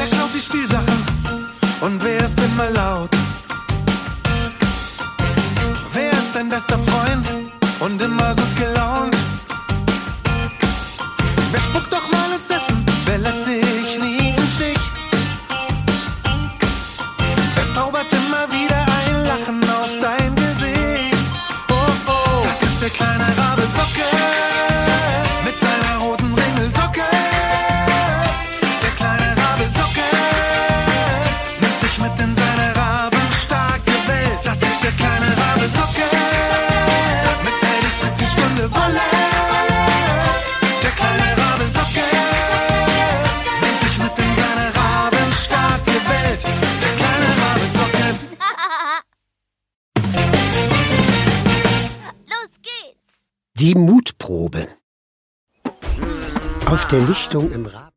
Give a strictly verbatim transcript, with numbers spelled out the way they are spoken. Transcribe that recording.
Wer klaut die Spielsachen und wer ist immer laut? Wer ist dein bester Freund und immer gut gelaunt? Wer spuckt doch mal ins Essen? Wer lässt dich nie im Stich? Wer zaubert immer wieder ein Lachen auf dein Gesicht? Oh oh, das ist der kleine Rabe Socke mit seiner roten Ringelsocke. Der kleine Rabe Socke nimmt dich mit in seine rabenstarke Welt. Das ist der kleine Rabe Socke mit der die vierzig Stunden Wolle. Der kleine Rabe Socke nimmt dich mit in seine rabenstarke Welt. Der kleine Rabe Socke. Los geht's! Die Mutprobe. Auf der Lichtung im Raben.